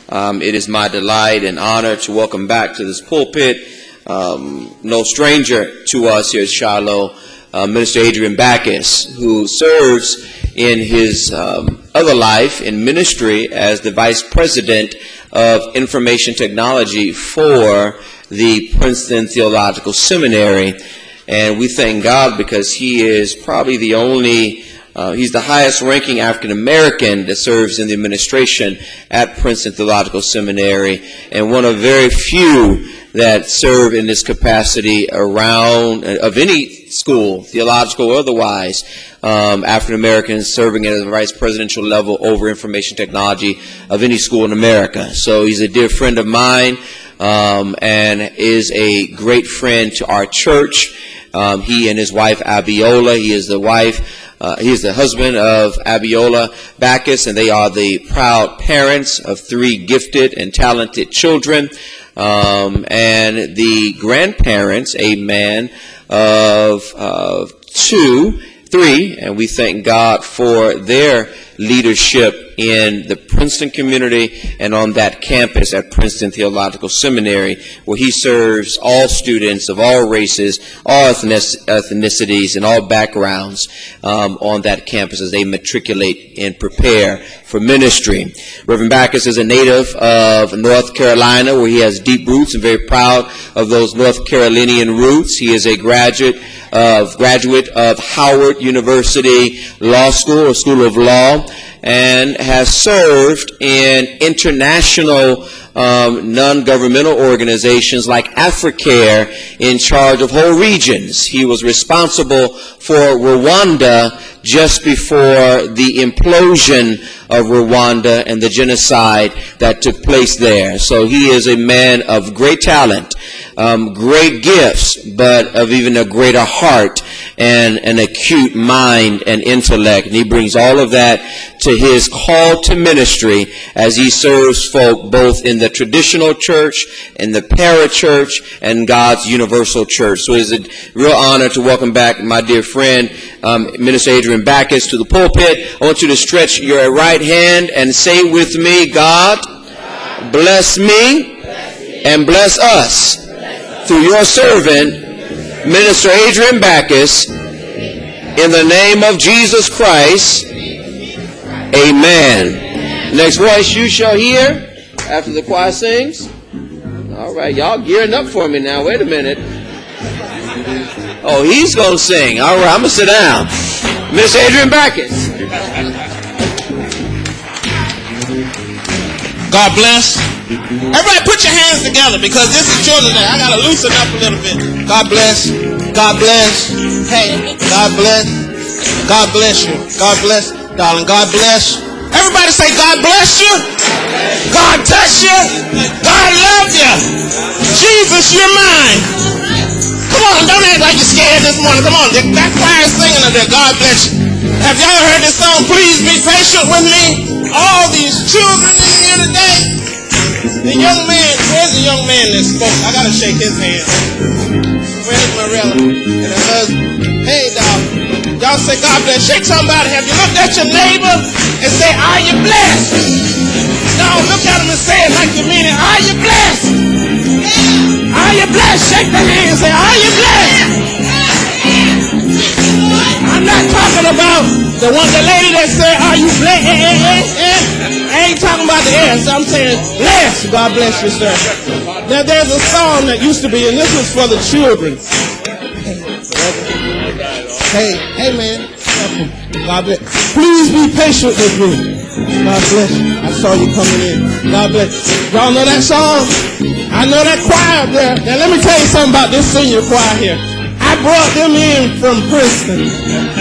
It is my delight and honor to welcome back to this pulpit, no stranger to us here at Shiloh, Minister Adrian Backus, who serves in his other life in ministry as the Vice President of Information Technology for the Princeton Theological Seminary. And we thank God because he is probably the only he's the highest ranking African American that serves in the administration at Princeton Theological Seminary, and one of very few that serve in this capacity around of any school, theological or otherwise, African Americans serving at the vice presidential level over information technology of any school in America. So he's a dear friend of mine, and is a great friend to our church. He and his wife Abiola, he is the husband of Abiola Backus, and they are the proud parents of 3 gifted and talented children, and the grandparents, amen, of 3, and we thank God for their leadership in the Princeton community and on that campus at Princeton Theological Seminary, where he serves all students of all races, all ethnicities, and all backgrounds on that campus as they matriculate and prepare for ministry. Reverend Backus is a native of North Carolina, where he has deep roots, and very proud of those North Carolinian roots. He is a graduate of Howard University Law School, or School of Law, and has served in international non-governmental organizations like Africare in charge of whole regions. He was responsible for Rwanda just before the implosion of Rwanda and the genocide that took place there. So he is a man of great talent, great gifts, but of even a greater heart and an acute mind and intellect. And he brings all of that to his call to ministry as he serves folk both in the traditional church, in the parachurch, and God's universal church. So it's a real honor to welcome back my dear friend, Minister Adrian Backus, to the pulpit. I want you to stretch your right hand and say with me, God, bless me and bless us through your servant, Minister Adrian Backus, in the name of Jesus Christ. Amen. Next voice you shall hear after the choir sings. All right, y'all gearing up for me now. Wait a minute. Oh, he's going to sing. All right, I'm going to sit down. Miss Adrian Backus. God bless. Everybody put your hands together, because this is Children's Day. I got to loosen up a little bit. God bless. God bless. Hey, God bless. God bless you. God bless, darling. God bless. Everybody say, God bless you. God touch you. God love you. Jesus, you're mine. Come on, don't act like you're scared this morning. Come on, that choir is singing up there. God bless you. Have y'all heard this song? Please be patient with me. All these children in here today. The young man, where's the young man that spoke? I gotta shake his hand. Where's Marilla and her husband? Hey, dog. Y'all say God bless. Shake somebody. Have you looked at your neighbor and say, are you blessed? No, look at him and say it like you mean it. Are you blessed? Are you blessed? Shake the hand and say, are you blessed? I'm not talking about the lady that said, are you blessed? I ain't talking about the air, so I'm saying blessed. God bless you, sir. Now there's a song that used to be, and this was for the children. Hey man. God bless. Please be patient with me. God bless you. I saw you coming in. God bless. Y'all know that song? I know that choir up there. Now let me tell you something about this senior choir here. I brought them in from Princeton.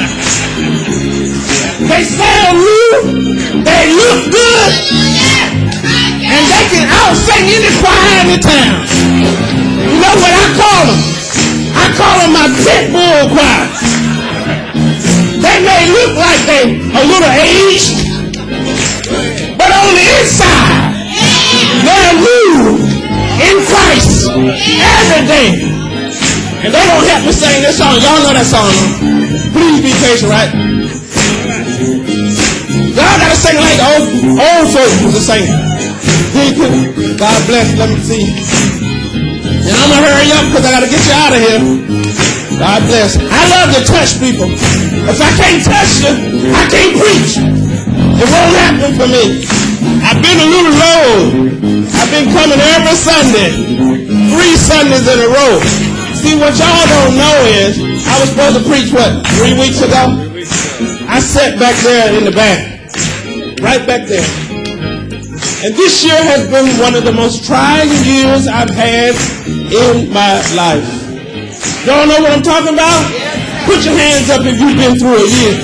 They sound new, they look good, and they can out-sing any choir in the town. You know what I call them? I call them my pit bull choir. They may look like they a little aged, but on the inside, they're new in Christ every day. And they don't have to sing this song. Y'all know that song. Please be patient, right? Y'all gotta sing like the old folks used to sing. Deacon, God bless. Let me see. And I'm going to hurry up because I got to get you out of here. God bless. I love to touch people. If I can't touch you, I can't preach. It won't happen for me. I've been a little low. I've been coming every Sunday. 3 Sundays in a row. See, what y'all don't know is, I was supposed to preach, 3 weeks ago? I sat back there in the back. Right back there. And this year has been one of the most trying years I've had in my life. Y'all know what I'm talking about? Put your hands up if you've been through a year.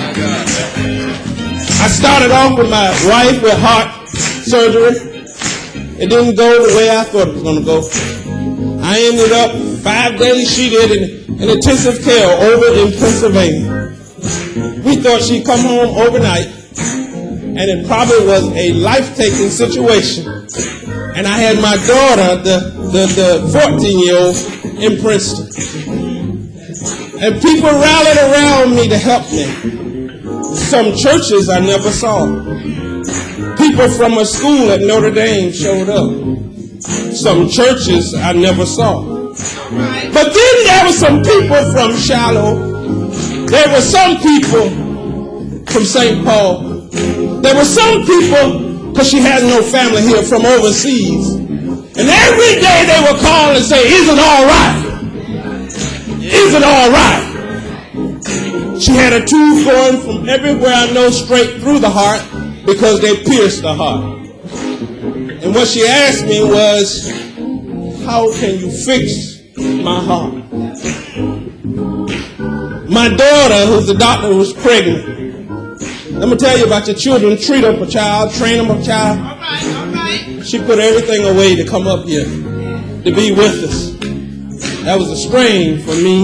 I started off with my wife with heart surgery. It didn't go the way I thought it was going to go. I ended up 5 days she did in intensive care over in Pennsylvania. We thought she'd come home overnight. And it probably was a life-taking situation. And I had my daughter, the 14-year-old, in Princeton. And people rallied around me to help me. Some churches I never saw. People from a school at Notre Dame showed up. Some churches I never saw. But then there were some people from Shiloh. There were some people from St. Paul. There were some people, because she had no family here, from overseas. And every day they would call and say, is it all right? Is it all right? She had a tube going from everywhere I know straight through the heart because they pierced the heart. And what she asked me was, how can you fix my heart? My daughter, who's a doctor, was pregnant. Let me tell you about your children. Treat up a child, train them a child. All right. She put everything away to come up here to be with us. That was a strain for me.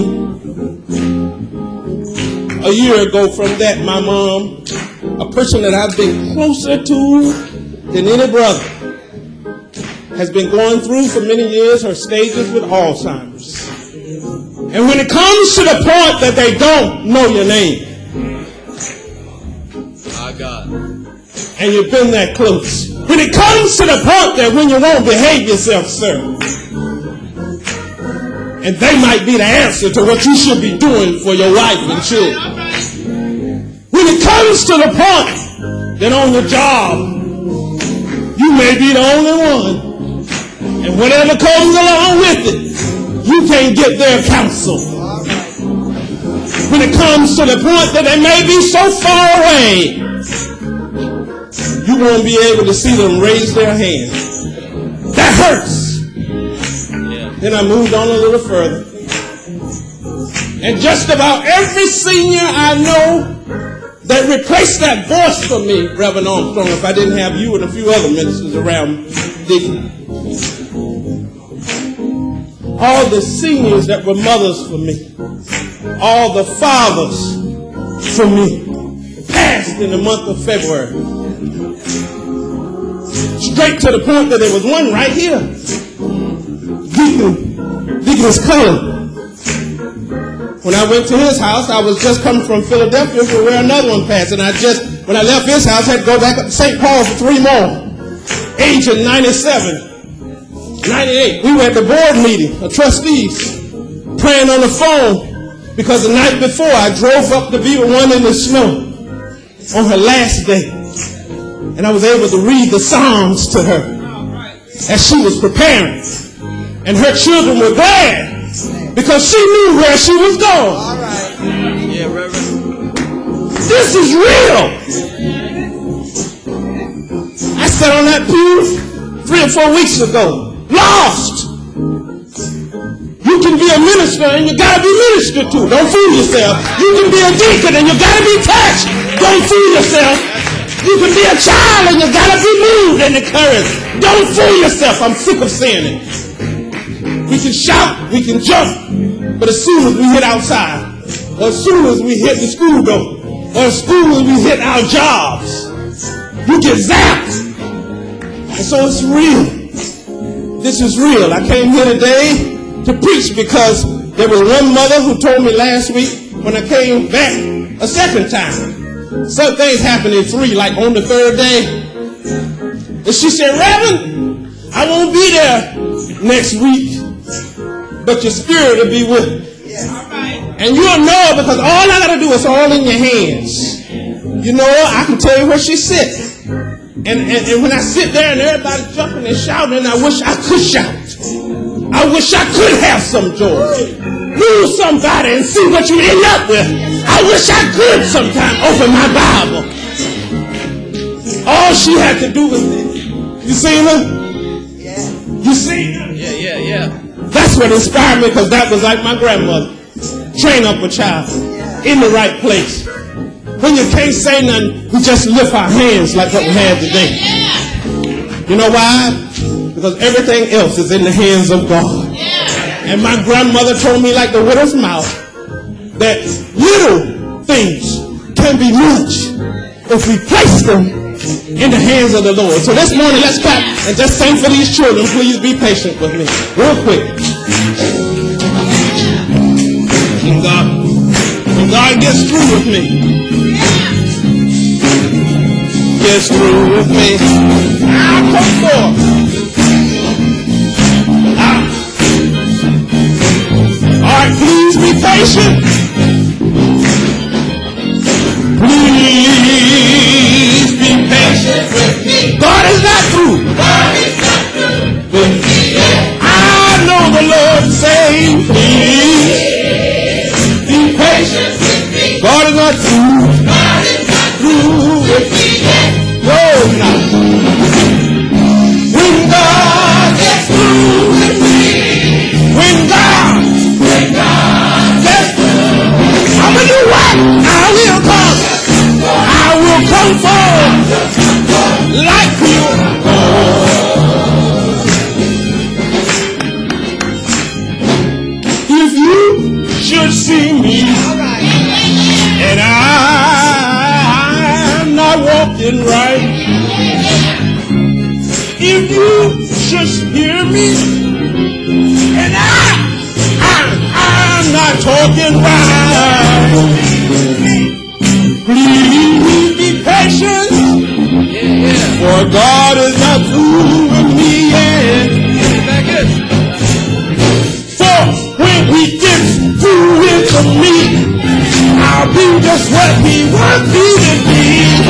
A year ago from that, my mom, a person that I've been closer to than any brother, has been going through for many years her stages with Alzheimer's. And when it comes to the point that they don't know your name, God. And you've been that close. When it comes to the point that when you won't behave yourself, sir, and they might be the answer to what you should be doing for your wife and children. When it comes to the point that on your job, you may be the only one, and whatever comes along with it, you can't get their counsel. When it comes to the point that they may be so far away, you won't be able to see them raise their hand. That hurts. Then I moved on a little further. And just about every senior I know that replaced that voice for me, Reverend Armstrong, if I didn't have you and a few other ministers around, all the seniors that were mothers for me, all the fathers for me, passed in the month of February. Straight to the point that there was one right here. Deacon's Cullen. When I went to his house, I was just coming from Philadelphia for where another one passed. And when I left his house, I had to go back up to St. Paul for 3 more. Age of 97, 98. We were at the board meeting of trustees, praying on the phone, because the night before I drove up to be with one in the snow on her last day. And I was able to read the Psalms to her as she was preparing. And her children were glad because she knew where she was going. All right. Yeah, Reverend. This is real. I sat on that pew 3 or 4 weeks ago, lost. You can be a minister and you got to be ministered to. Don't fool yourself. You can be a deacon and you got to be touched. Don't fool yourself. You can be a child and you got to be moved and encouraged. Don't fool yourself. I'm sick of saying it. We can shout, we can jump, but as soon as we hit outside, or as soon as we hit the school door, or as soon as we hit our jobs, you get zapped. And so it's real. This is real. I came here today to preach because there was one mother who told me last week when I came back a second time. Some things happened in 3, like on the 3rd day. And she said, Reverend, I won't be there next week, but your spirit will be with me. And you'll know because all I got to do is all in your hands. You know, I can tell you where she's sitting. And when I sit there and everybody's jumping and shouting, I wish I could shout. I wish I could have some joy. Lose somebody and see what you end up with. I wish I could sometime open my Bible. All she had to do was this. You seen her? You seen her? Yeah. That's what inspired me, because that was like my grandmother. Train up a child in the right place. When you can't say nothing, we just lift our hands like what we had today. You know why? Because everything else is in the hands of God. And my grandmother told me, like the widow's mouth, that little things can be much if we place them in the hands of the Lord. So this morning, let's clap and just sing for these children. Please be patient with me. Real quick. When God gets through with me, gets through with me, I'll come forth. All right, please be patient. Please be patient with me. God is not through. God is not through with me yet. I know the Lord saying, please be patient with me. God is not through. God is not through with me yet. No, not. When God gets through with me, when God gets through, I'm gonna do what? I will come. I will come forward like pure gold. If you should see me and I'm not walking right, if you should hear me and I'm not talking right, please be patient, for God is not through with me yet. For when He gets through with me, I'll be just what He wants me to be.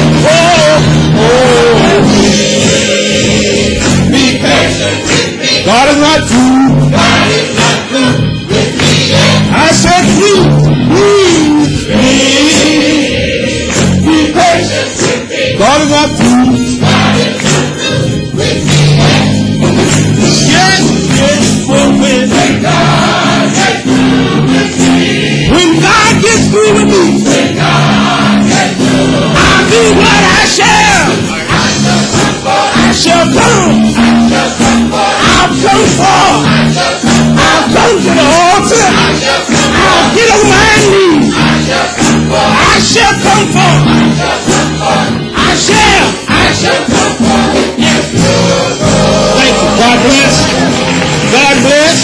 Be patient with me. God is not through. God is not through with me yet. I said, please be patient with me. God is not through. God is not through with me yet. Yes, but when God gets through with me, when God gets through with me, when God gets through, I'll be what I shall. I shall come. I'll come forth. I'll come to the altar. I'll get on my knees. I shall come forth. I shall come forth. Yes. Thank you. God bless. God bless.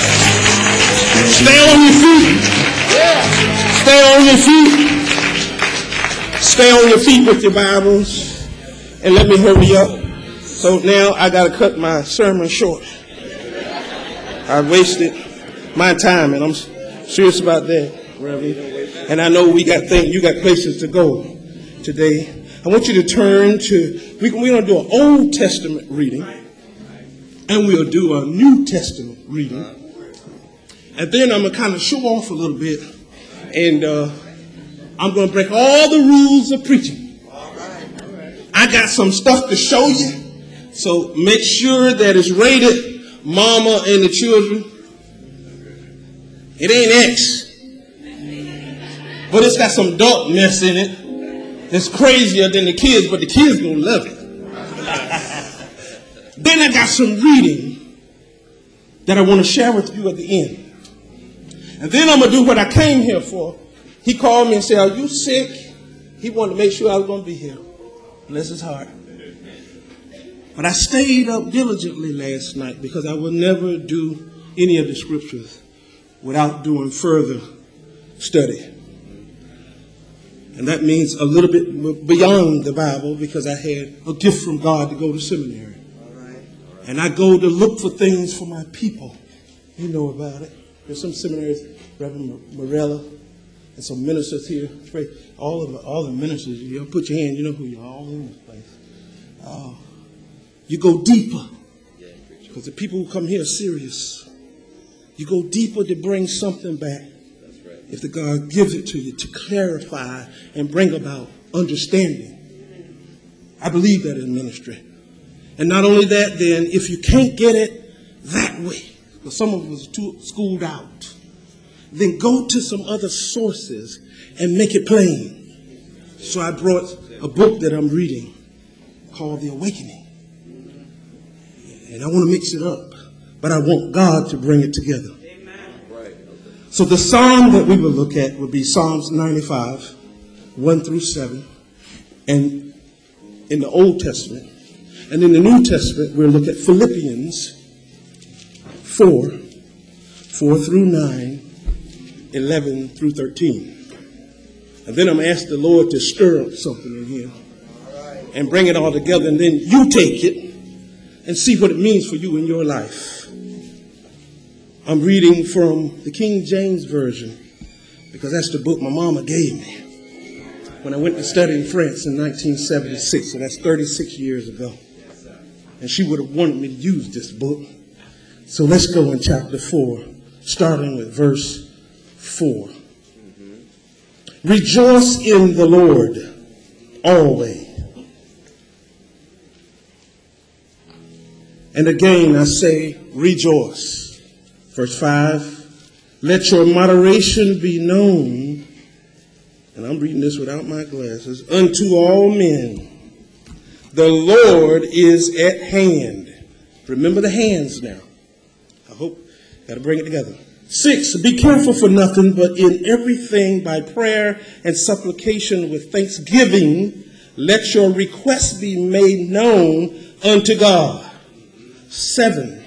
Stay on your feet. Stay on your feet. Stay on your feet with your Bibles. And let me hurry up. So now I got to cut my sermon short. I wasted my time, and I'm serious about that, Reverend. And I know you got places to go today. I want you to turn to, we're going to do an Old Testament reading, and we'll do a New Testament reading. And then I'm going to kind of show off a little bit, and I'm going to break all the rules of preaching. I got some stuff to show you, so make sure that it's rated Mama and the children. It ain't X, but it's got some adult mess in it. It's crazier than the kids, but the kids gonna love it. Then I got some reading that I want to share with you at the end. And then I'm gonna do what I came here for. He called me and said, "Are you sick?" He wanted to make sure I was gonna be here. Bless his heart. But I stayed up diligently last night because I will never do any of the scriptures without doing further study. And that means a little bit beyond the Bible, because I had a gift from God to go to seminary. And I go to look for things for my people. You know about it. There's some seminaries, Reverend Morella, and some ministers here. All the ministers, you put your hand, you know who you are, all in this place. You go deeper, because the people who come here are serious. You go deeper to bring something back. If the God gives it to you, to clarify and bring about understanding. I believe that in ministry. And not only that, then, if you can't get it that way, because some of us are too schooled out, then go to some other sources and make it plain. So I brought a book that I'm reading called The Awakening. And I want to mix it up, but I want God to bring it together. So the psalm that we will look at will be Psalms 95, 1 through 7, and in the Old Testament. And in the New Testament, we'll look at Philippians 4, 4 through 9, 11 through 13. And then I'm going to ask the Lord to stir up something in here and bring it all together, and then you take it and see what it means for you in your life. I'm reading from the King James Version, because that's the book my mama gave me when I went to study in France in 1976. So that's 36 years ago. And she would have wanted me to use this book. So let's go in chapter 4, starting with verse 4. Rejoice in the Lord always. And again I say, rejoice. Verse 5, let your moderation be known, and I'm reading this without my glasses, unto all men. The Lord is at hand. Remember the hands now. I hope, got to bring it together. 6, be careful for nothing, but in everything by prayer and supplication with thanksgiving, let your requests be made known unto God. 7,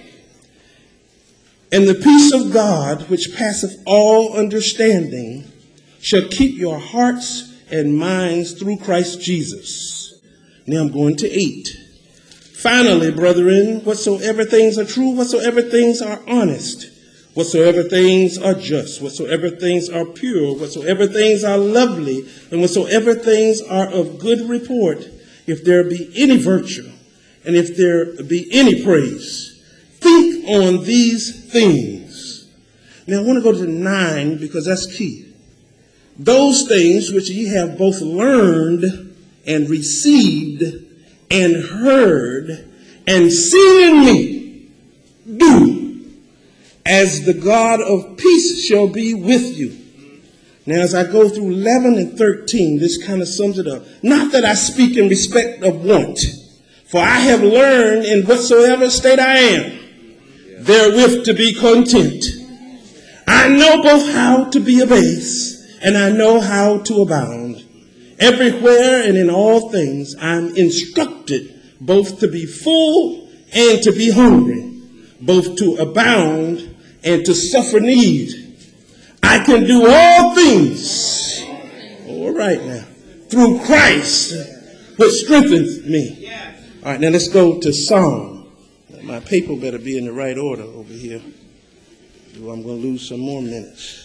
and the peace of God, which passeth all understanding, shall keep your hearts and minds through Christ Jesus. Now I'm going to 8. Finally, brethren, whatsoever things are true, whatsoever things are honest, whatsoever things are just, whatsoever things are pure, whatsoever things are lovely, and whatsoever things are of good report, if there be any virtue, and if there be any praise, think on these things. Now I want to go to 9, because that's key. Those things which ye have both learned and received and heard and seen in me, do, as the God of peace shall be with you. Now as I go through 11 and 13, this kind of sums it up. Not that I speak in respect of want, for I have learned in whatsoever state I am, therewith to be content. I know both how to be abased, and I know how to abound. Everywhere and in all things I'm instructed both to be full and to be hungry, both to abound and to suffer need. I can do all things, all right now, through Christ, which strengthens me. All right, now let's go to Psalm. My paper better be in the right order over here. I'm going to lose some more minutes.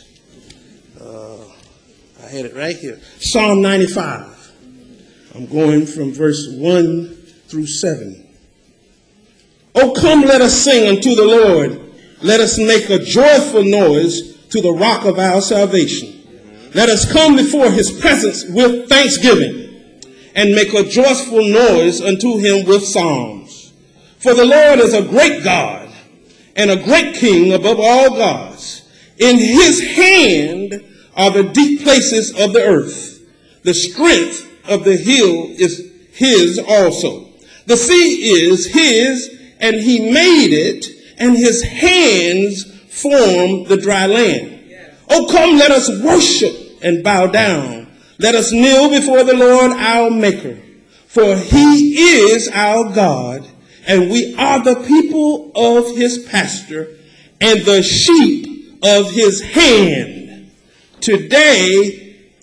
I had it right here. Psalm 95. I'm going from verse 1 through 7. Oh, come, let us sing unto the Lord. Let us make a joyful noise to the rock of our salvation. Let us come before his presence with thanksgiving and make a joyful noise unto him with psalms. For the Lord is a great God and a great King above all gods. In his hand are the deep places of the earth. The strength of the hill is his also. The sea is his, and he made it, and his hands formed the dry land. Oh, come, let us worship and bow down. Let us kneel before the Lord our Maker. For he is our God, and we are the people of his pasture and the sheep of his hand. Today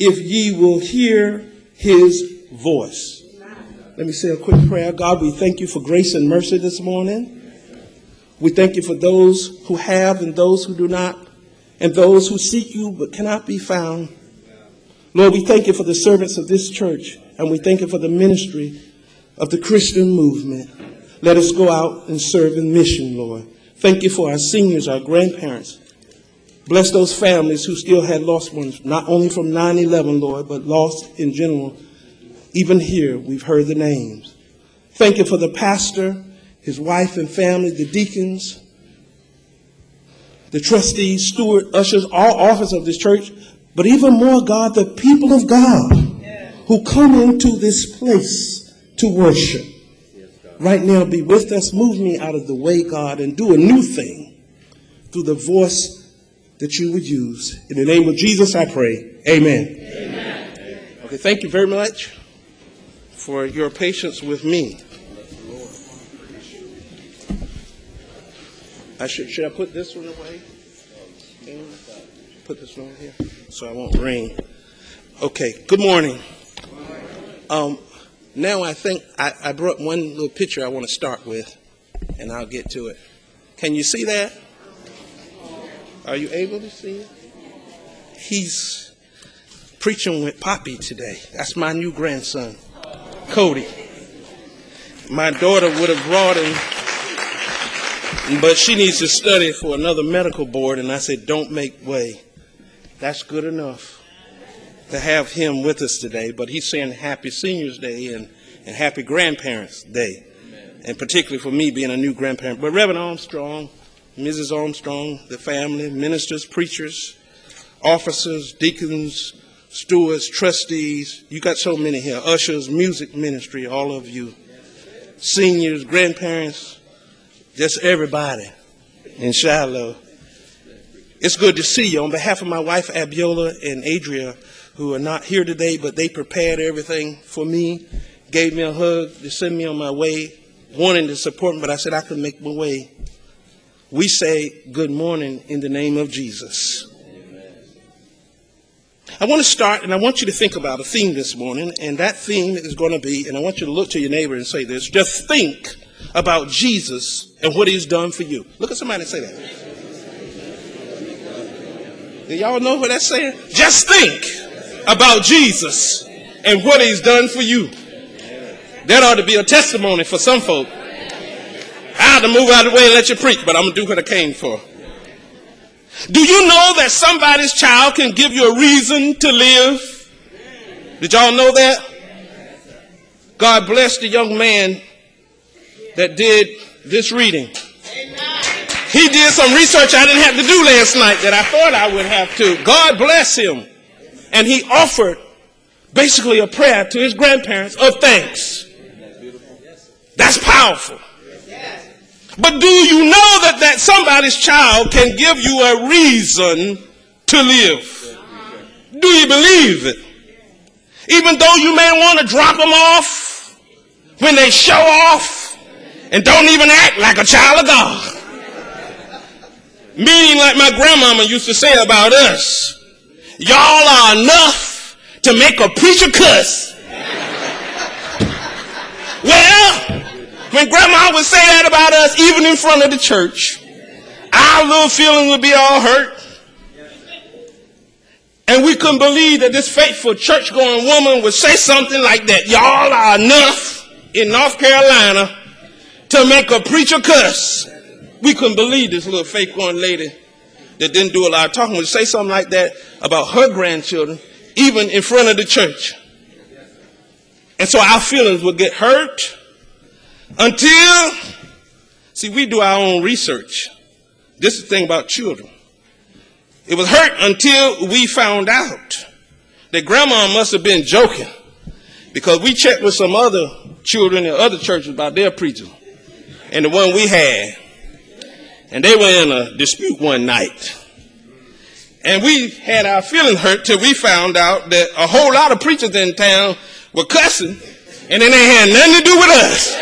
if ye will hear his voice. Let me say a quick prayer. God, we thank you for grace and mercy this morning. We thank you for those who have and those who do not, and those who seek you but cannot be found. Lord, we thank you for the servants of this church, and we thank you for the ministry of the Christian movement. Let us go out and serve in mission, Lord. Thank you for our seniors, our grandparents. Bless those families who still had lost ones, not only from 9/11, Lord, but lost in general. Even here, we've heard the names. Thank you for the pastor, his wife and family, the deacons, the trustees, steward, ushers, all officers of this church, but even more, God, the people of God who come into this place to worship. Right now, be with us. Move me out of the way, God, and do a new thing through the voice that you would use. In the name of Jesus, I pray. Amen. Amen. Okay, thank you very much for your patience with me. Should I put this one away? Put this one here so I won't ring. Okay, good morning. Now I think I brought one little picture I want to start with, and I'll get to it. Can you see that? Are you able to see it? He's preaching with Poppy today. That's my new grandson, Cody. My daughter would have brought him, but she needs to study for another medical board, and I said, don't make way. That's good enough to have him with us today, but he's saying Happy Seniors Day and Happy Grandparents Day, and particularly for me being a new grandparent. But Reverend Armstrong, Mrs. Armstrong, the family, ministers, preachers, officers, deacons, stewards, trustees, you got so many here, ushers, music ministry, all of you, seniors, grandparents, just everybody in Shiloh. It's good to see you. On behalf of my wife, Abiola, and Adria, who are not here today, but they prepared everything for me, gave me a hug to send me on my way, wanting to support me, but I said I could make my way. We say good morning in the name of Jesus. I want to start, and I want you to think about a theme this morning, and that theme is going to be, and I want you to look to your neighbor and say this, just think about Jesus and what he's done for you. Look at somebody and say that. Do y'all know what that's saying? Just think about Jesus and what he's done for you. That ought to be a testimony for some folk. I had to move out of the way and let you preach, but I'm going to do what I came for. Do you know that somebody's child can give you a reason to live? Did y'all know that? God bless the young man that did this reading. He did some research I didn't have to do last night that I thought I would have to. God bless him. And he offered basically a prayer to his grandparents of thanks. That's powerful. But do you know that somebody's child can give you a reason to live? Do you believe it? Even though you may want to drop them off when they show off and don't even act like a child of God. Meaning like my grandmama used to say about us, y'all are enough to make a preacher cuss. Well, when grandma would say that about us, even in front of the church, our little feeling would be all hurt. And we couldn't believe that this faithful church-going woman would say something like that. Y'all are enough in North Carolina to make a preacher cuss. We couldn't believe this little faith-going lady that didn't do a lot of talking would say something like that about her grandchildren, even in front of the church. And so our feelings would get hurt until, see, we do our own research. This is the thing about children. It was hurt until we found out that grandma must have been joking, because we checked with some other children in other churches about their preachers and the one we had. And they were in a dispute one night. And we had our feelings hurt till we found out that a whole lot of preachers in town were cussing, and then they had nothing to do with us.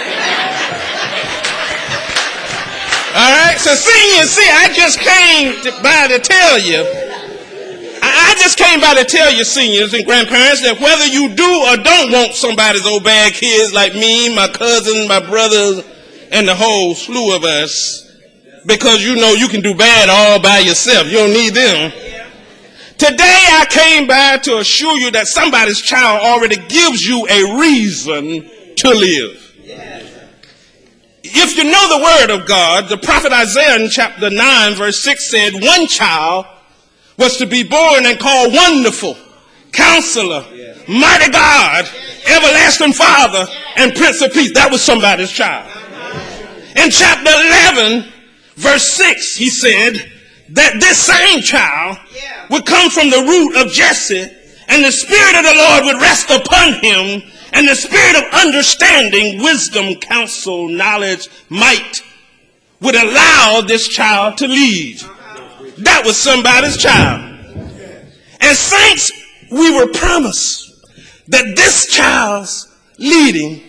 All right, so see, I just came by to tell you, I just came by to tell you, seniors and grandparents, that whether you do or don't want somebody's old bad kids like me, my cousin, my brothers, and the whole slew of us, because you know you can do bad all by yourself. You don't need them. Today I came by to assure you that somebody's child already gives you a reason to live. If you know the word of God, the prophet Isaiah in chapter 9 verse 6 said one child was to be born and called Wonderful, Counselor, Mighty God, Everlasting Father, and Prince of Peace. That was somebody's child. In chapter 11 verse 6 he said that this same child would come from the root of Jesse, and the Spirit of the Lord would rest upon him, and the spirit of understanding, wisdom, counsel, knowledge, might would allow this child to lead. That was somebody's child. And saints, we were promised that this child's leading,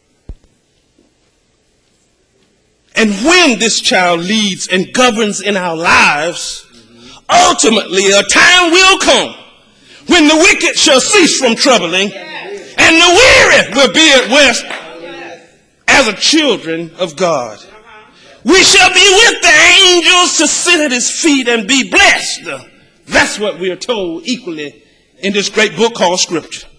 and when this child leads and governs in our lives, ultimately a time will come when the wicked shall cease from troubling, and the weary will be at rest as a children of God. We shall be with the angels to sit at his feet and be blessed. That's what we are told equally in this great book called Scripture.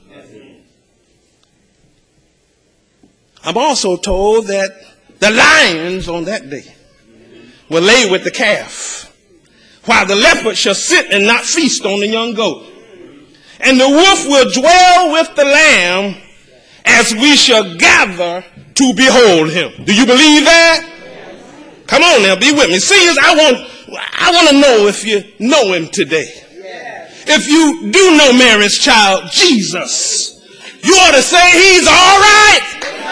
I'm also told that the lions on that day will lay with the calf, while the leopard shall sit and not feast on the young goat. And the wolf will dwell with the lamb as we shall gather to behold him. Do you believe that? Come on now, be with me. Seniors, I want to know if you know him today. If you do know Mary's child, Jesus, you ought to say he's all right.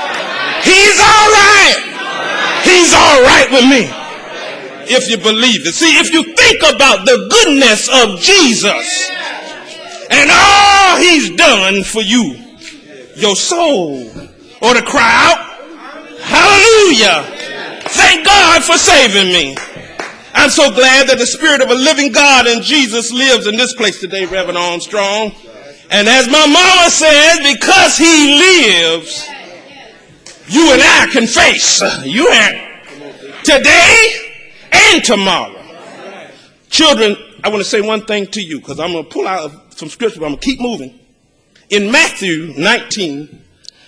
He's all right. He's all right with me. If you believe it. See, if you think about the goodness of Jesus and all he's done for you, your soul ought to cry out, hallelujah. Thank God for saving me. I'm so glad that the Spirit of a living God in Jesus lives in this place today, Reverend Armstrong. And as my mama says, because he lives, you and I can face you and today and tomorrow. Children, I want to say one thing to you, because I'm going to pull out some scripture, but I'm going to keep moving. In Matthew 19,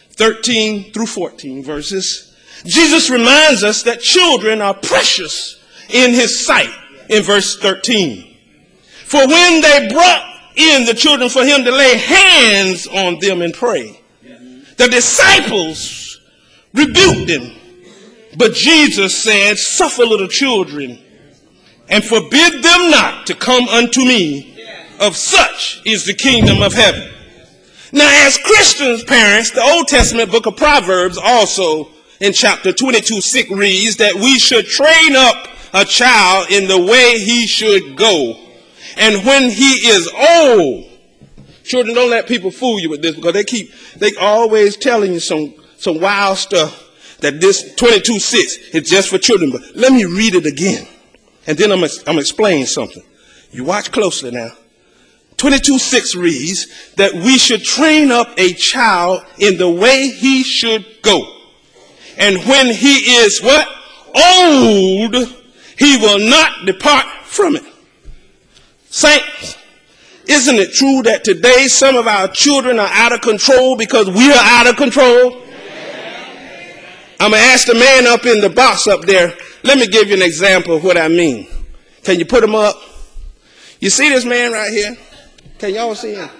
13 through 14 verses, Jesus reminds us that children are precious in his sight in verse 13. For when they brought in the children for him to lay hands on them and pray, the disciples rebuked them. But Jesus said, suffer little children and forbid them not to come unto me. Of such is the kingdom of heaven. Now, as Christians, parents, the Old Testament book of Proverbs also in chapter 22:6 reads that we should train up a child in the way he should go. And when he is old, children, don't let people fool you with this, because they always telling you some wild stuff that this 22:6 is just for children. But let me read it again, and then I'm going to explain something. You watch closely now. 22:6 reads that we should train up a child in the way he should go. And when he is what? Old, he will not depart from it. Saints, isn't it true that today some of our children are out of control because we are out of control? I'm going to ask the man up in the box up there. Let me give you an example of what I mean. Can you put him up? You see this man right here? Can y'all see him?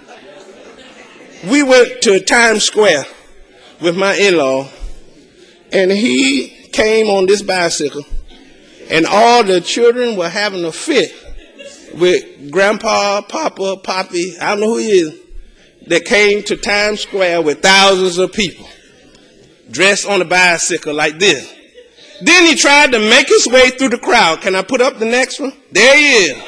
We went to Times Square with my in-law, and he came on this bicycle, and all the children were having a fit with Grandpa, Papa, Poppy, I don't know who he is, that came to Times Square with thousands of people dressed on a bicycle like this. Then he tried to make his way through the crowd. Can I put up the next one? There he is.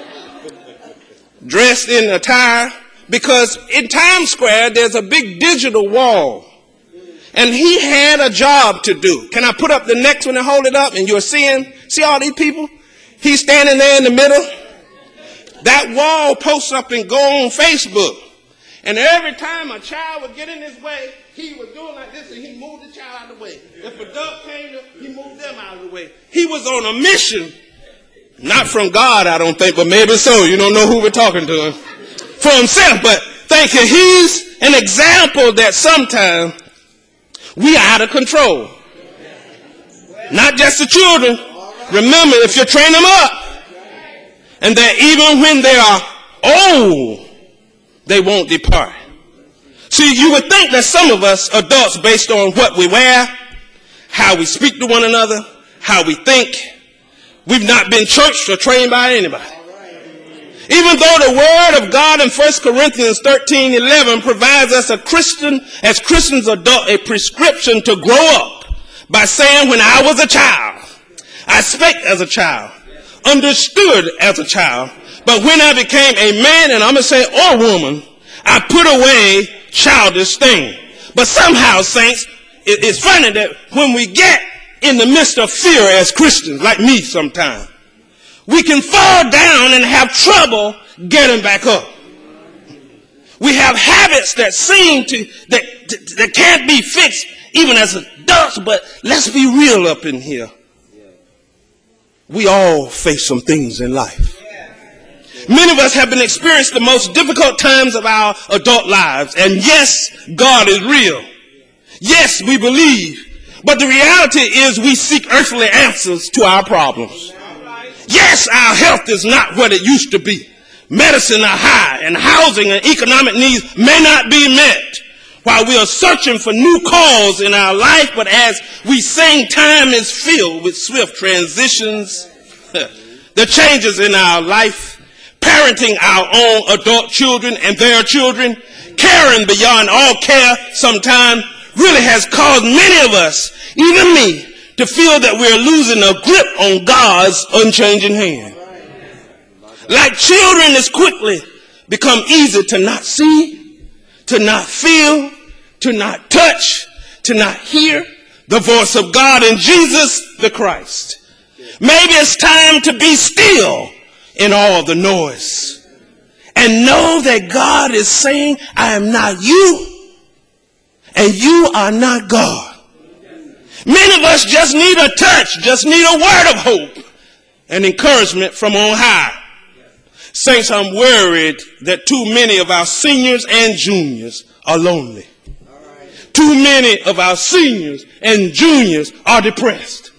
Dressed in attire, because in Times Square there's a big digital wall, and he had a job to do. Can I put up the next one and hold it up? And you're see all these people? He's standing there in the middle That wall posts up and go on Facebook. And every time a child would get in his way, he was doing like this and he moved the child out of the way. If a duck came, he moved them out of the way. He was on a mission, not from God, I don't think, but maybe so. You don't know who we're talking to. For himself, but thank you. He's an example that sometimes we are out of control. Not just the children. Remember, if you train them up, and that even when they are old, they won't depart. See, you would think that some of us adults, based on what we wear, how we speak to one another, how we think, we've not been churched or trained by anybody. Even though the word of God in 1 Corinthians 13:11 provides us as Christians adult, a prescription to grow up by saying, when I was a child, I spake as a child, understood as a child, but when I became a man, and I'm going to say, or woman, I put away childish things. But somehow, saints, it's funny that when we get in the midst of fear as Christians, like me sometimes, we can fall down and have trouble getting back up. We have habits that seem that can't be fixed even as adults, but let's be real up in here. We all face some things in life. Many of us have been experiencing the most difficult times of our adult lives. And yes, God is real. Yes, we believe. But the reality is we seek earthly answers to our problems. Yes, our health is not what it used to be. Medicine are high, and housing and economic needs may not be met while we are searching for new calls in our life. But as we sing, time is filled with swift transitions. The changes in our life, parenting our own adult children and their children, caring beyond all care sometimes really has caused many of us, even me, to feel that we're losing a grip on God's unchanging hand. Like children, it's quickly become easy to not see, to not feel, to not touch, to not hear the voice of God in Jesus the Christ. Maybe it's time to be still in all the noise and know that God is saying, I am not you and you are not God. Many of us just need a touch, just need a word of hope and encouragement from on high. Saints, I'm worried that too many of our seniors and juniors are lonely. Too many of our seniors and juniors are depressed.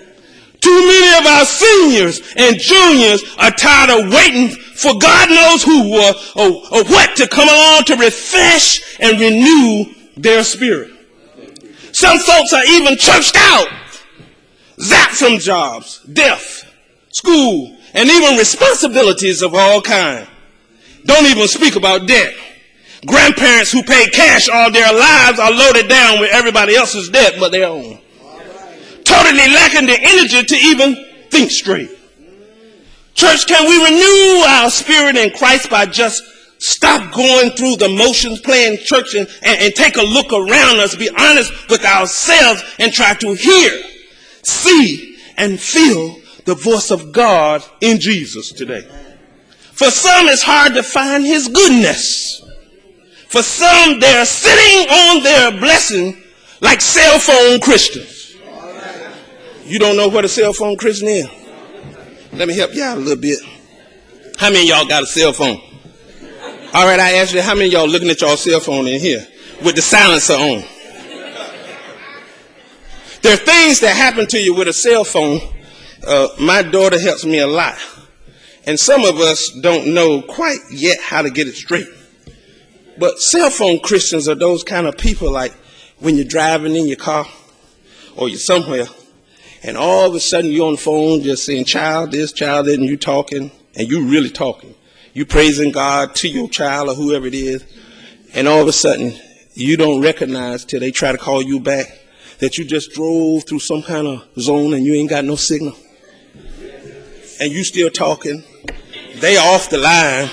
Too many of our seniors and juniors are tired of waiting for God knows who or what to come along to refresh and renew their spirit. Some folks are even churched out, zapped from jobs, death, school, and even responsibilities of all kinds. Don't even speak about debt. Grandparents who paid cash all their lives are loaded down with everybody else's debt but their own. Totally lacking the energy to even think straight. Church, can we renew our spirit in Christ by just stop going through the motions, playing church, and take a look around us, be honest with ourselves, and try to hear, see, and feel the voice of God in Jesus today? For some, it's hard to find his goodness. For some, they're sitting on their blessing like cell phone Christians. You don't know what a cell phone Christian is? Let me help you out a little bit. How many of y'all got a cell phone? All right, I asked you, how many of y'all looking at your cell phone in here with the silencer on? There are things that happen to you with a cell phone. My daughter helps me a lot. And some of us don't know quite yet how to get it straight. But cell phone Christians are those kind of people, like when you're driving in your car or you're somewhere, and all of a sudden you're on the phone just saying, child this, child that, and you talking, and you really talking. You praising God to your child or whoever it is, and all of a sudden you don't recognize till they try to call you back that you just drove through some kind of zone and you ain't got no signal. And you still talking. They off the line.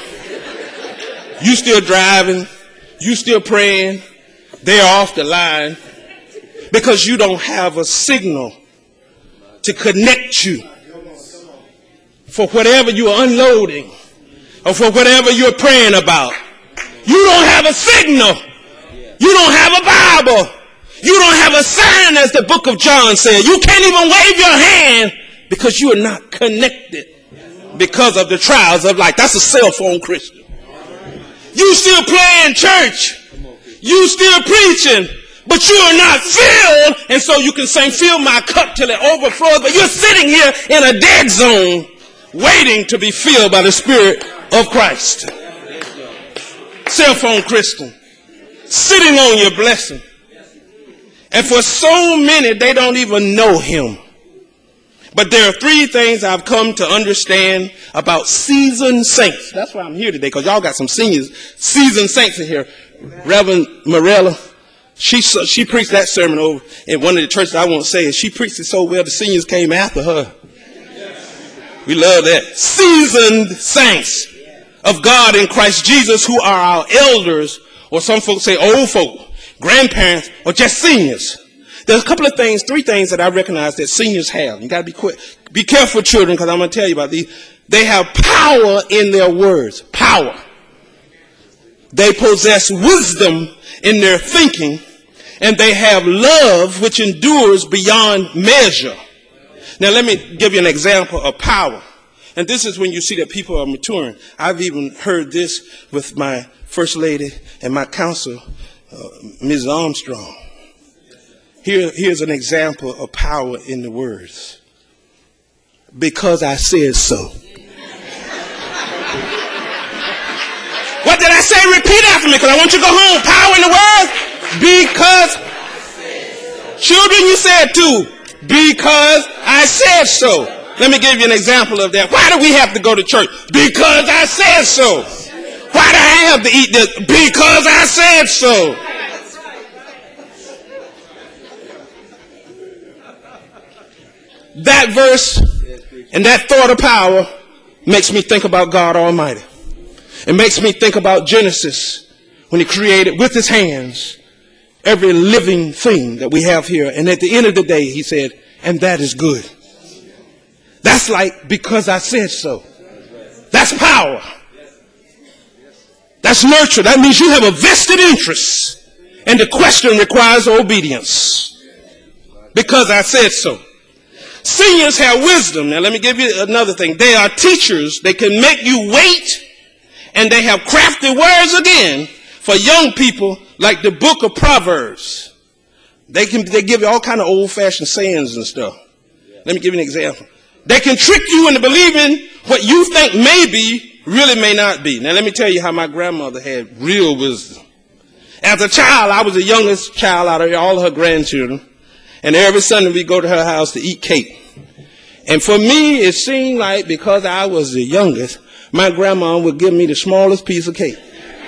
You still driving. You still praying. They're off the line because you don't have a signal to connect you for whatever you are unloading. or for whatever you're praying about. You don't have a signal. You don't have a Bible. You don't have a sign, as the book of John said. You can't even wave your hand because you are not connected because of the trials of life. That's a cell phone Christian. You still playing church. You still preaching, but you are not filled. And so you can sing, fill my cup till it overflows. But you're sitting here in a dead zone waiting to be filled by the Spirit of Christ. Cell phone Christian. Sitting on your blessing. And for so many, they don't even know him. But there are three things I've come to understand about seasoned saints. That's why I'm here today, because y'all got some seniors, seasoned saints in here. Reverend Morella, she preached that sermon over in one of the churches I won't say it. She preached it so well the seniors came after her. We love that. Seasoned saints of God in Christ Jesus, who are our elders, or some folks say old folk, grandparents, or just seniors. There's a couple of things, three things that I recognize that seniors have. You got to be quick. Be careful, children, because I'm going to tell you about these. They have power in their words. Power. They possess wisdom in their thinking, and they have love which endures beyond measure. Now, let me give you an example of power. And this is when you see that people are maturing. I've even heard this with my first lady and my counsel, Ms. Armstrong. Here's an example of power in the words. Because I said so. What did I say? Repeat after me, because I want you to go home. Power in the words. Because. Children, you said too. Because I said so. Let me give you an example of that. Why do we have to go to church? Because I said so. Why do I have to eat this? Because I said so. That verse and that thought of power makes me think about God Almighty. It makes me think about Genesis, when he created with his hands every living thing that we have here. And at the end of the day, he said, and that is good. That's like, because I said so. That's power. That's nurture. That means you have a vested interest. And the question requires obedience. Because I said so. Seniors have wisdom. Now let me give you another thing. They are teachers. They can make you wait. And they have crafty words again for young people, like the book of Proverbs. They give you all kind of old-fashioned sayings and stuff. Let me give you an example. They can trick you into believing what you think may be, really may not be. Now let me tell you how my grandmother had real wisdom. As a child, I was the youngest child out of all of her grandchildren. And every Sunday we go to her house to eat cake. And for me, it seemed like because I was the youngest, my grandma would give me the smallest piece of cake.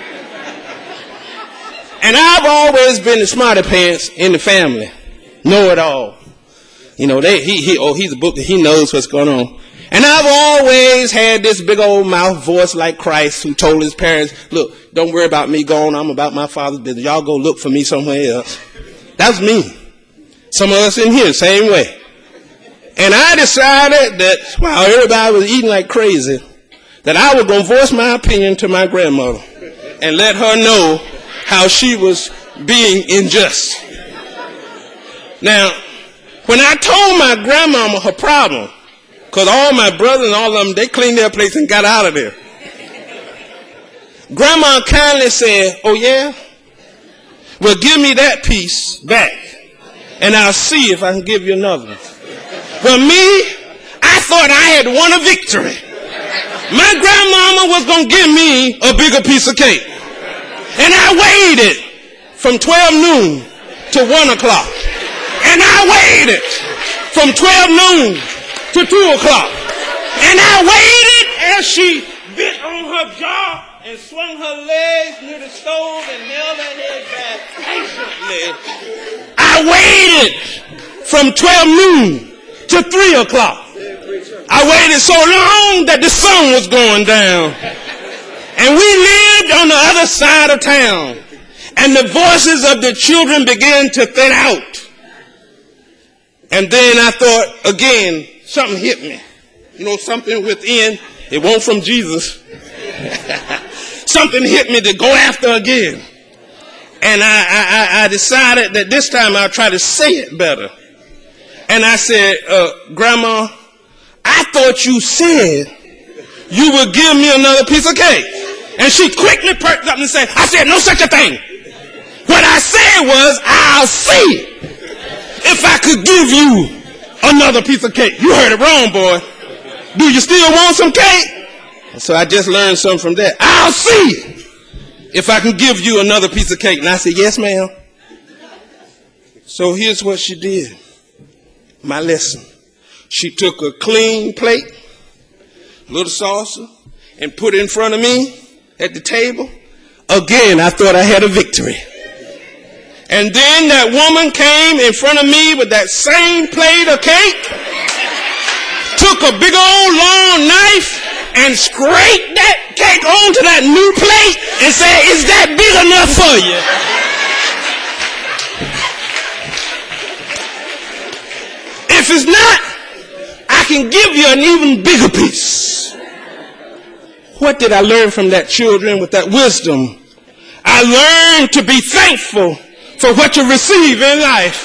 And I've always been the smarty pants in the family. Know it all. You know, he's a book that he knows what's going on. And I've always had this big old mouth voice like Christ, who told his parents, look, don't worry about me going. I'm about my Father's business. Y'all go look for me somewhere else. That's me. Some of us in here, same way. And I decided that while everybody was eating like crazy, that I was going to voice my opinion to my grandmother and let her know how she was being unjust. Now, when I told my grandmama her problem, because all my brothers and all of them, they cleaned their place and got out of there. Grandma kindly said, oh yeah? Well, give me that piece back, and I'll see if I can give you another one. Well, me, I thought I had won a victory. My grandmama was going to give me a bigger piece of cake. And I waited from 12 noon to 1 o'clock. And I waited from 12 noon to 2 o'clock. And I waited as she bit on her jaw and swung her legs near the stove and held her head back patiently. I waited from 12 noon to 3 o'clock. I waited so long that the sun was going down. And we lived on the other side of town. And the voices of the children began to thin out. And then I thought, again, something hit me. You know, something within. It wasn't from Jesus, Something hit me to go after again. And I decided that this time I'll try to say it better. And I said, Grandma, I thought you said you would give me another piece of cake. And she quickly perked up and said, I said no such a thing. What I said was, I'll see if I could give you another piece of cake. You heard it wrong, boy. Do you still want some cake? So I just learned something from that. I'll see if I can give you another piece of cake. And I said, yes, ma'am. So here's what she did. My lesson. She took a clean plate, little saucer, and put it in front of me at the table. Again, I thought I had a victory. And then that woman came in front of me with that same plate of cake, took a big old long knife and scraped that cake onto that new plate and said, is that big enough for you? If it's not, I can give you an even bigger piece. What did I learn from that, children, with that wisdom? I learned to be thankful for what you receive in life.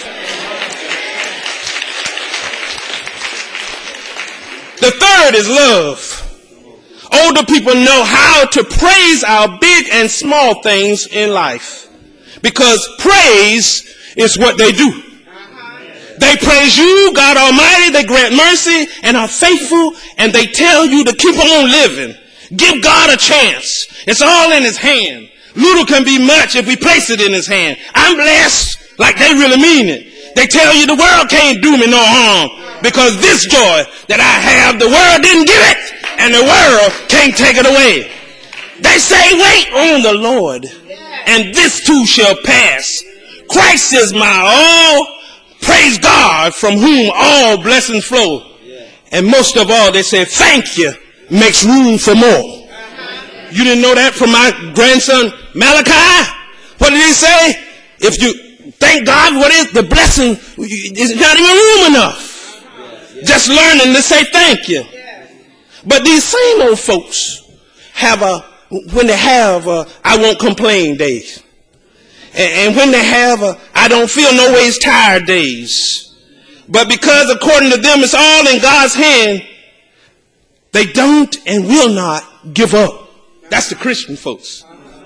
The third is love. Older people know how to praise our big and small things in life, because praise is what they do. They praise you, God Almighty, they grant mercy and are faithful, and they tell you to keep on living. Give God a chance. It's all in his hand. Little can be much if we place it in his hand. I'm blessed like they really mean it. They tell you the world can't do me no harm, because this joy that I have, the world didn't give it, and the world can't take it away. They say, wait on the Lord, and this too shall pass. Christ is my all. Praise God, from whom all blessings flow. And most of all, they say, thank you makes room for more. You didn't know that from my grandson Malachi? What did he say? If you thank God, what is the blessing? It's not even room enough. Just learning to say thank you. But these same old folks have when they have I won't complain days. And when they have I don't feel no ways tired days. But because according to them it's all in God's hand, they don't and will not give up. That's the Christian folks.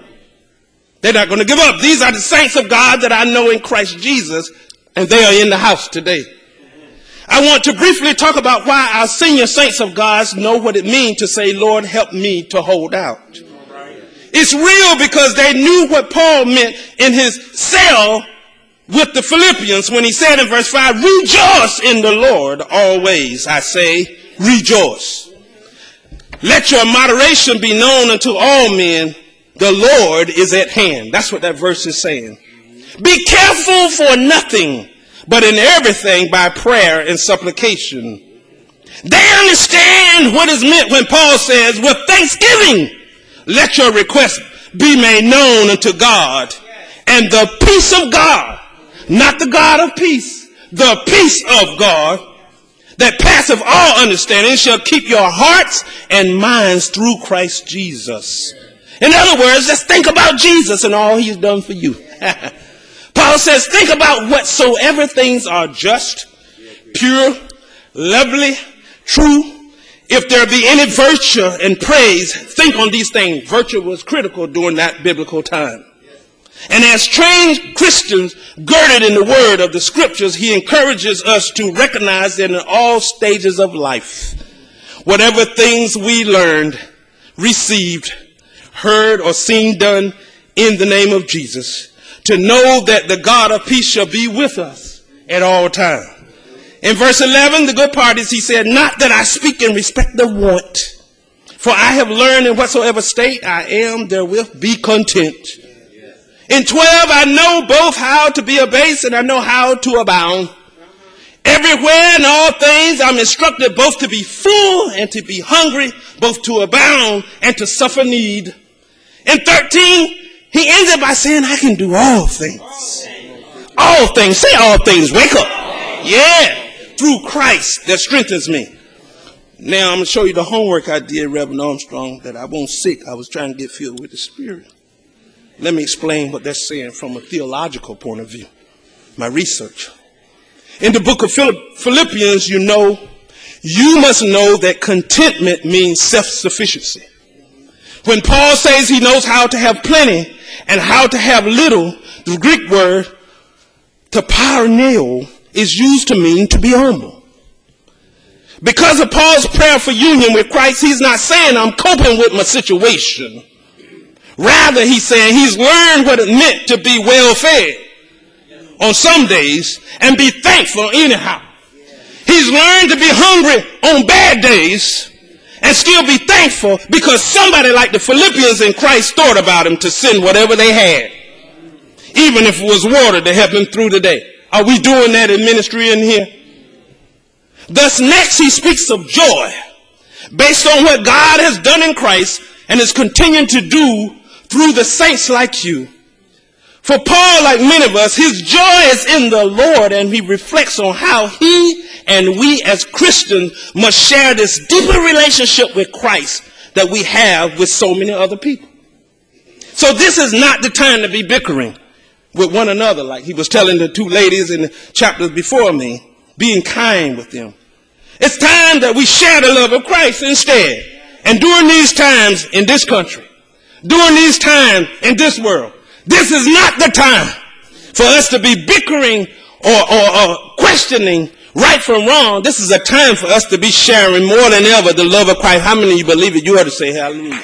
They're not going to give up. These are the saints of God that I know in Christ Jesus, and they are in the house today. I want to briefly talk about why our senior saints of God know what it means to say, Lord, help me to hold out. It's real because they knew what Paul meant in his cell with the Philippians when he said in verse 5, rejoice in the Lord always, I say, rejoice. Let your moderation be known unto all men. The Lord is at hand. That's what that verse is saying. Be careful for nothing, but in everything by prayer and supplication. They understand what is meant when Paul says, with thanksgiving, let your requests be made known unto God. And the peace of God, not the God of peace, the peace of God, that passeth all understanding, shall keep your hearts and minds through Christ Jesus. In other words, just think about Jesus and all he's done for you. Paul says, think about whatsoever things are just, pure, lovely, true. If there be any virtue and praise, think on these things. Virtue was critical during that biblical time. And as trained Christians girded in the word of the scriptures, he encourages us to recognize that in all stages of life, whatever things we learned, received, heard, or seen done in the name of Jesus, to know that the God of peace shall be with us at all times. In verse 11, the good part is he said, not that I speak in respect of want, for I have learned in whatsoever state I am therewith be content. In 12, I know both how to be abased and I know how to abound. Everywhere in all things I'm instructed both to be full and to be hungry, both to abound and to suffer need. In 13, he ends it by saying, I can do all things. All things. Say all things. Wake up. Yeah. Through Christ that strengthens me. Now I'm going to show you the homework I did, Reverend Armstrong, that I wasn't sick. I was trying to get filled with the Spirit. Let me explain what that's saying from a theological point of view, my research. In the book of Philippians, you must know that contentment means self-sufficiency. When Paul says he knows how to have plenty and how to have little, the Greek word taparneo is used to mean to be humble. Because of Paul's prayer for union with Christ, he's not saying I'm coping with my situation. Rather, he's saying he's learned what it meant to be well fed on some days and be thankful anyhow. He's learned to be hungry on bad days and still be thankful because somebody like the Philippians in Christ thought about him to send whatever they had, even if it was water to help him through the day. Are we doing that in ministry in here? Thus next he speaks of joy based on what God has done in Christ and is continuing to do through the saints like you. For Paul, like many of us, his joy is in the Lord, and he reflects on how he and we as Christians must share this deeper relationship with Christ that we have with so many other people. So this is not the time to be bickering with one another, like he was telling the two ladies in the chapters before me, being kind with them. It's time that we share the love of Christ instead. And during these times in this country, during these times in this world, this is not the time for us to be bickering or questioning right from wrong. This is a time for us to be sharing more than ever the love of Christ. How many of you believe it? You ought to say hallelujah.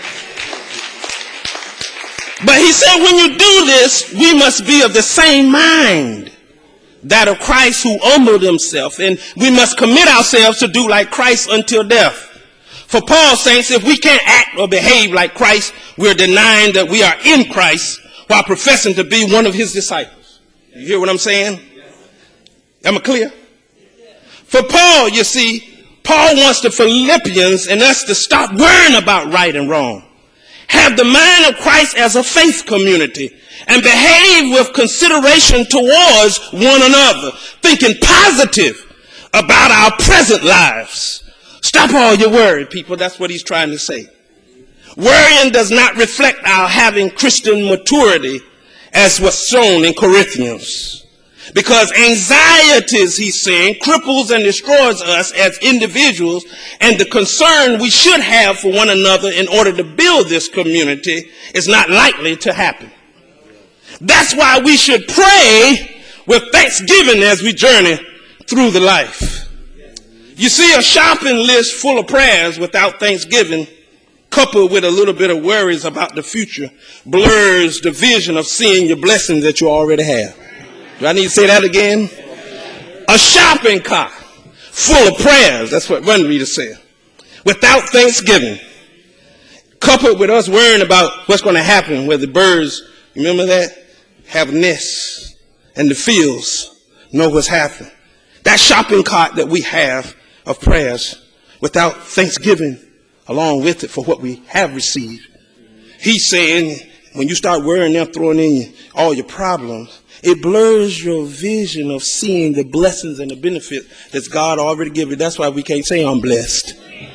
But he said when you do this, we must be of the same mind, that of Christ who humbled himself, and we must commit ourselves to do like Christ until death. For Paul, saints, if we can't act or behave like Christ, we're denying that we are in Christ while professing to be one of his disciples. You hear what I'm saying? Am I clear? For Paul, you see, Paul wants the Philippians and us to stop worrying about right and wrong. Have the mind of Christ as a faith community and behave with consideration towards one another, thinking positive about our present lives. Stop all your worry, people. That's what he's trying to say. Worrying does not reflect our having Christian maturity as was shown in Corinthians. Because anxieties, he's saying, cripples and destroys us as individuals, and the concern we should have for one another in order to build this community is not likely to happen. That's why we should pray with thanksgiving as we journey through the life. You see, a shopping list full of prayers without thanksgiving, coupled with a little bit of worries about the future, blurs the vision of seeing your blessings that you already have. Do I need to say that again? A shopping cart full of prayers, that's what one reader said, without thanksgiving, coupled with us worrying about what's going to happen where the birds, remember that, have nests, and the fields know what's happening. That shopping cart that we have of prayers without thanksgiving along with it for what we have received. He's saying when you start worrying and throwing in all your problems, it blurs your vision of seeing the blessings and the benefits that God already given you. That's why we can't say I'm blessed.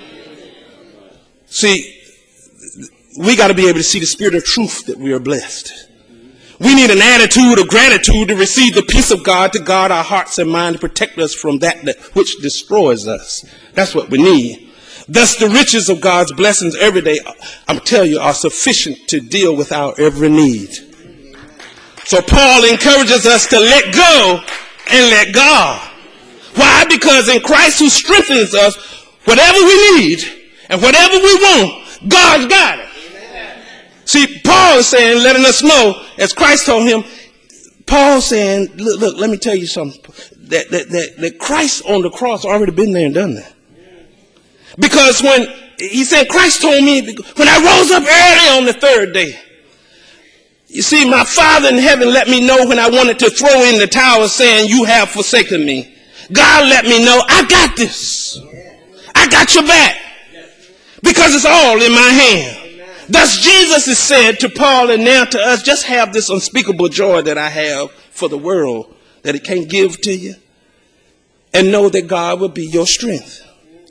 See, we got to be able to see the spirit of truth that we are blessed. We need an attitude of gratitude to receive the peace of God, to guard our hearts and mind, to protect us from that which destroys us. That's what we need. Thus, the riches of God's blessings every day, I'm telling you, are sufficient to deal with our every need. So Paul encourages us to let go and let God. Why? Because in Christ who strengthens us, whatever we need and whatever we want, God's got it. See, Paul is saying, letting us know, as Christ told him, Paul saying, look, let me tell you something, that Christ on the cross already been there and done that. Because when he said, Christ told me, when I rose up early on the third day, you see, my Father in heaven let me know when I wanted to throw in the towel saying, you have forsaken me. God let me know, I got this. I got your back. Because it's all in my hand. Thus Jesus is said to Paul and now to us, just have this unspeakable joy that I have for the world that it can't give to you. And know that God will be your strength.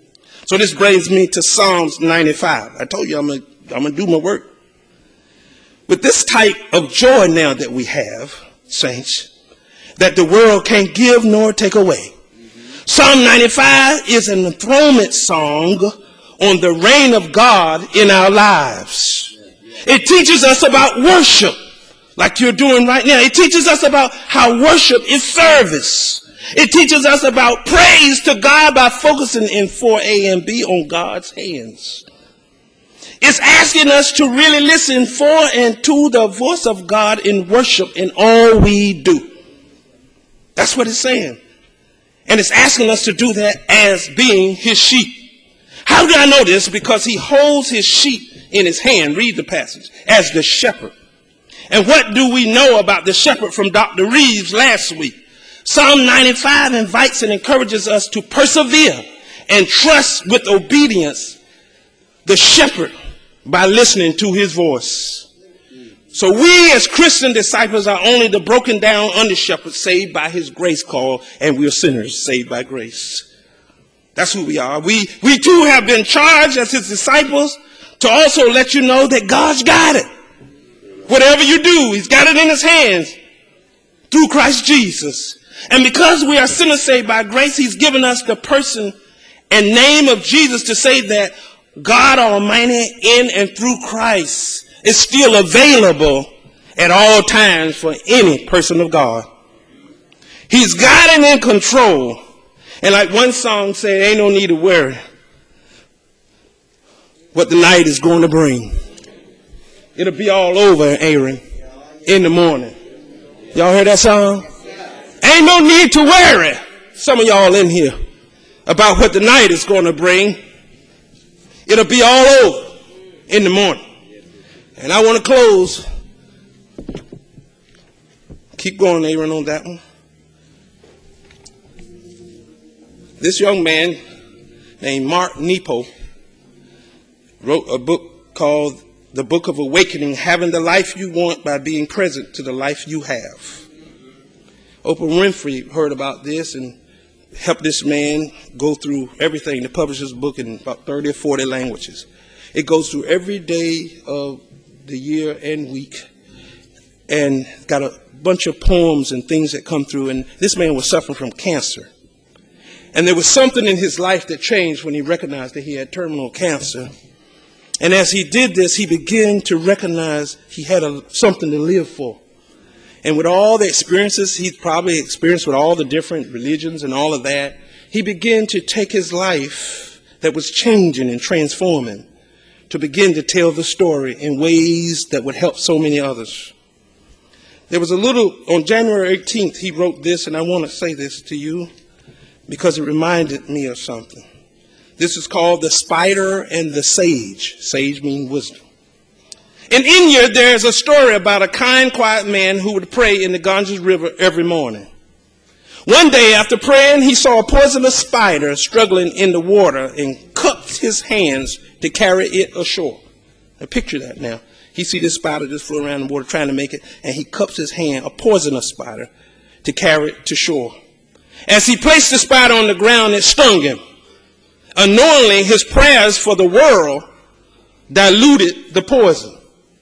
So this brings me to Psalms 95. I told you I'm going to do my work. With this type of joy now that we have, saints, that the world can't give nor take away. Psalm 95 is an enthronement song on the reign of God in our lives. It teaches us about worship, like you're doing right now. It teaches us about how worship is service. It teaches us about praise to God by focusing in 4A and B on God's hands. It's asking us to really listen for and to the voice of God in worship in all we do. That's what it's saying. And it's asking us to do that as being his sheep. How do I know this? Because he holds his sheep in his hand. Read the passage. As the shepherd. And what do we know about the shepherd from Dr. Reeves last week? Psalm 95 invites and encourages us to persevere and trust with obedience the shepherd by listening to his voice. So we as Christian disciples are only the broken down under shepherd saved by his grace call, and we're sinners saved by grace. That's who we are. We too have been charged as his disciples to also let you know that God's got it. Whatever you do, he's got it in his hands through Christ Jesus. And because we are sinners saved by grace, he's given us the person and name of Jesus to say that God Almighty in and through Christ is still available at all times for any person of God. He's got it in control. And like one song said, ain't no need to worry what the night is going to bring. It'll be all over, Aaron, in the morning. Y'all heard that song? Ain't no need to worry, some of y'all in here, about what the night is going to bring. It'll be all over in the morning. And I want to close. Keep going, Aaron, on that one. This young man named Mark Nepo wrote a book called The Book of Awakening, Having the Life You Want by Being Present to the Life You Have. Oprah Winfrey heard about this and helped this man go through everything to publish his book in about 30 or 40 languages. It goes through every day of the year and week and got a bunch of poems and things that come through. And this man was suffering from cancer. And there was something in his life that changed when he recognized that he had terminal cancer. And as he did this, he began to recognize he had something to live for. And with all the experiences he's probably experienced with all the different religions and all of that, he began to take his life that was changing and transforming to begin to tell the story in ways that would help so many others. There was on January 18th, he wrote this, and I want to say this to you because it reminded me of something. This is called The Spider and the Sage. Sage means wisdom. In India, there's a story about a kind, quiet man who would pray in the Ganges River every morning. One day after praying, he saw a poisonous spider struggling in the water and cupped his hands to carry it ashore. Now picture that now. He see this spider just floating around in the water trying to make it, and he cups his hand, a poisonous spider, to carry it to shore. As he placed the spider on the ground, it stung him. Unknowingly, his prayers for the world diluted the poison.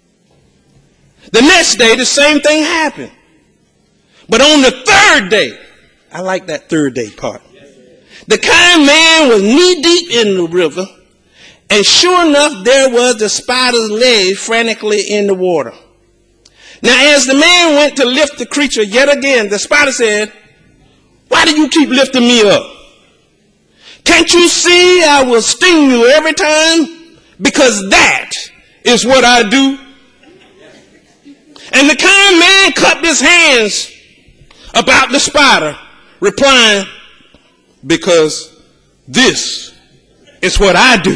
The next day, the same thing happened. But on the third day, I like that third day part. The kind man was knee deep in the river, and sure enough, there was the spider's leg frantically in the water. Now, as the man went to lift the creature yet again, the spider said, "Why do you keep lifting me up? Can't you see I will sting you every time? Because that is what I do." And the kind man cupped his hands about the spider, replying, "Because this is what I do."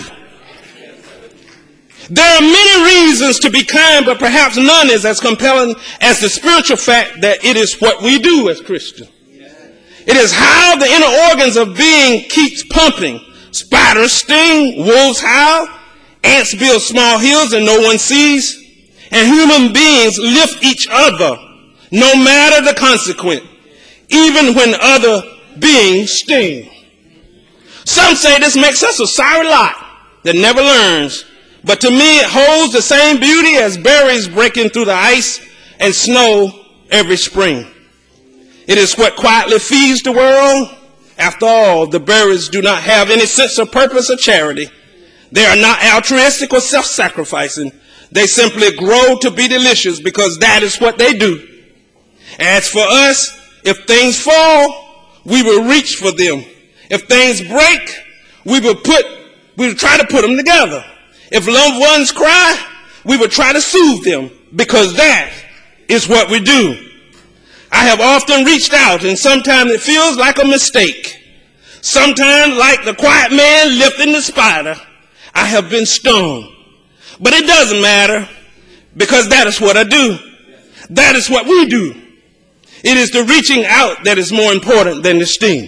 There are many reasons to be kind, but perhaps none is as compelling as the spiritual fact that it is what we do as Christians. It is how the inner organs of being keeps pumping. Spiders sting, wolves howl, ants build small hills and no one sees, and human beings lift each other no matter the consequence, even when other beings sting. Some say this makes us a sorry lot that never learns. But to me, it holds the same beauty as berries breaking through the ice and snow every spring. It is what quietly feeds the world. After all, the berries do not have any sense of purpose or charity. They are not altruistic or self-sacrificing. They simply grow to be delicious because that is what they do. As for us, if things fall, we will reach for them. If things break, we will try to put them together. If loved ones cry, we will try to soothe them because that is what we do. I have often reached out, and sometimes it feels like a mistake. Sometimes, like the quiet man lifting the spider, I have been stung. But it doesn't matter because that is what I do. That is what we do. It is the reaching out that is more important than the sting.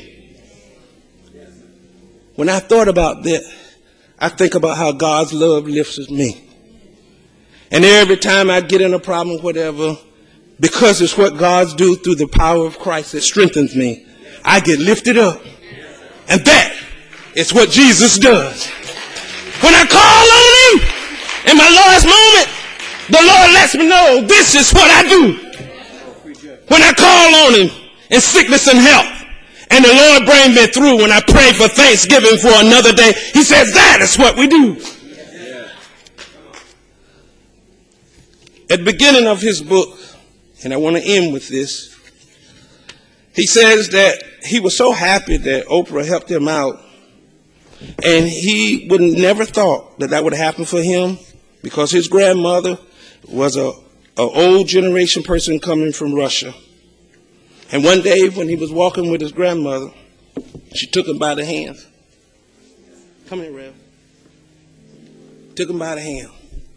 When I thought about that, I think about how God's love lifts me. And every time I get in a problem or whatever, because it's what God's do through the power of Christ that strengthens me, I get lifted up. And that is what Jesus does. When I call on him in my lowest moment, the Lord lets me know this is what I do. When I call on him in sickness and health, and the Lord brings me through when I pray for Thanksgiving for another day, he says that is what we do. At the beginning of his book, and I want to end with this, he says that he was so happy that Oprah helped him out, and he would never thought that would happen for him because his grandmother was an old generation person coming from Russia. And one day when he was walking with his grandmother, she took him by the hand. Come here, Rev. Took him by the hand.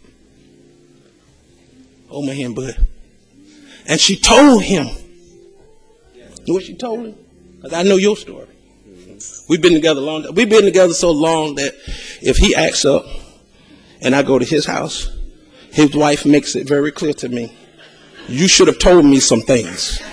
Hold my hand, bud. And she told him. You know what she told him? Because I know your story. We've been together long. We've been together so long that if he acts up and I go to his house, his wife makes it very clear to me, you should have told me some things.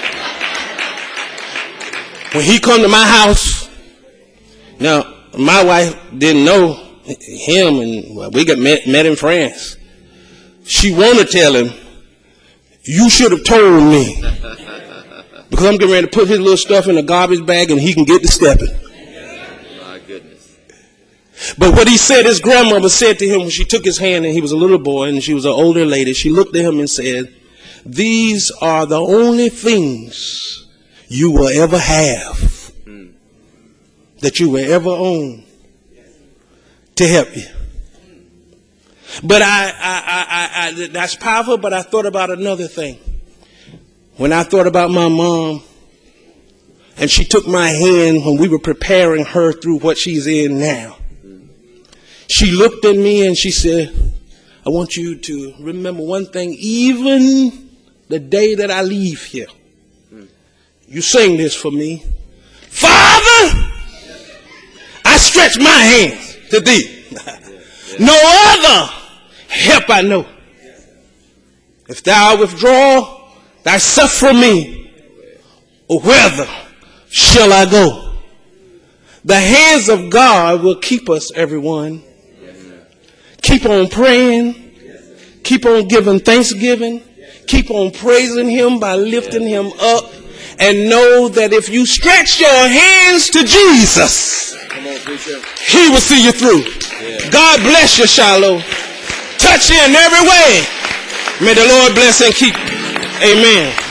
When he come to my house, now my wife didn't know him, and we got met in France. She wanted to tell him, you should have told me, because I'm getting ready to put his little stuff in a garbage bag and he can get to stepping. My goodness. But what he said, his grandmother said to him when she took his hand and he was a little boy and she was an older lady, she looked at him and said, these are the only things you will ever have, that you will ever own to help you. But that's powerful, but I thought about another thing. When I thought about my mom, and she took my hand when we were preparing her through what she's in now. She looked at me and she said, I want you to remember one thing, even the day that I leave here. You sing this for me. Father, I stretch my hands to thee. No other help I know. If thou withdraw thyself from me, whither shall I go? The hands of God will keep us, everyone. Keep on praying. Keep on giving thanksgiving. Keep on praising him by lifting him up. And know that if you stretch your hands to Jesus, he will see you through. God bless you, Shiloh. Touch you in every way. May the Lord bless and keep you. Amen.